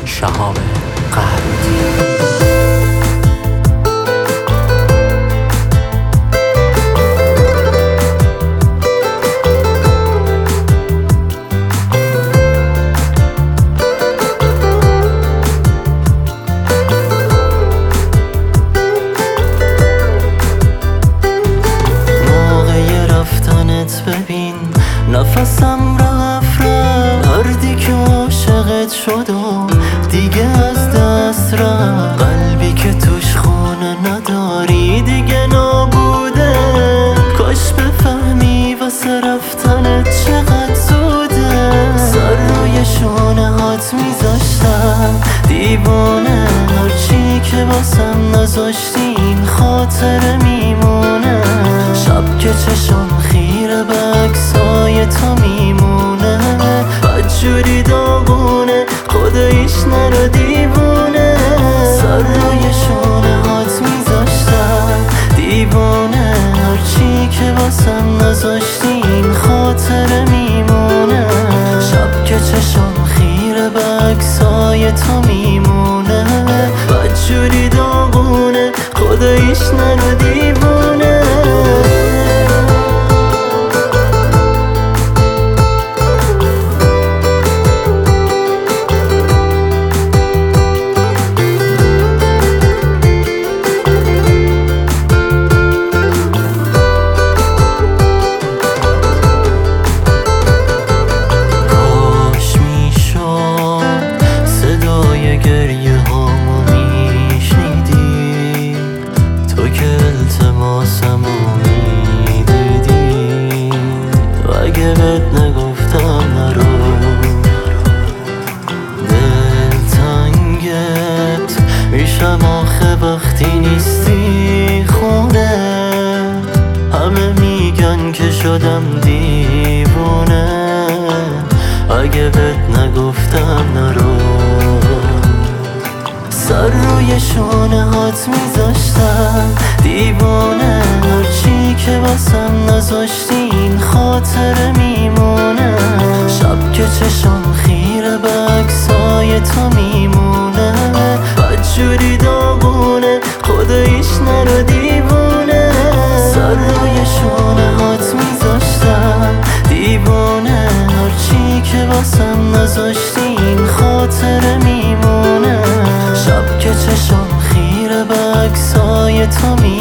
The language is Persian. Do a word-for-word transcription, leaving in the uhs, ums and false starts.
شهاب قهرودی. ببین نفسم رفت رفت مردی که عاشقت شد و دیگه از دست رفت. قلبی که توش خونه نداری دیگه نابوده. کاش بفهمی واسه رفتنت چقدر زوده. سر روی شونه هات میذاشتم دیوانه. هرچی که واسم نذاشتی این خاطره میمونه. شب که چشم خیره به عکسای تو میمونه. بدجوری داغونه خداییش نرو دیوونه. سر روی شونه هات میذاشتم دیوانه. هرچی که واسم نذاشتی این خاطره میمونه. شب که چشم خیره به عکسای تو میمونه. بدجوری داغونه خداییش نرو دیوونه. گریه هامو میشنیدی تو که التماسمو میدیدی. و اگه بهت نگفتم نرو دلتنگت میشم آخه وقتی نیستی خونه. همه میگن که شدم دیوونه. اگه بهت نگفتم نرو. سر روی شونه هات میذاشتم دیوانه. هرچی که واسم نذاشتی این خاطره میمونه. شب که چشم خیره به عکسای تو میمونه. بدجوری داغونه خداییش نرو دیوونه. سر روی شونه هات میذاشتم دیوانه. هرچی که واسم نذاشتی این خاطره میمونه. شب که چشم خیره به عکسای تو می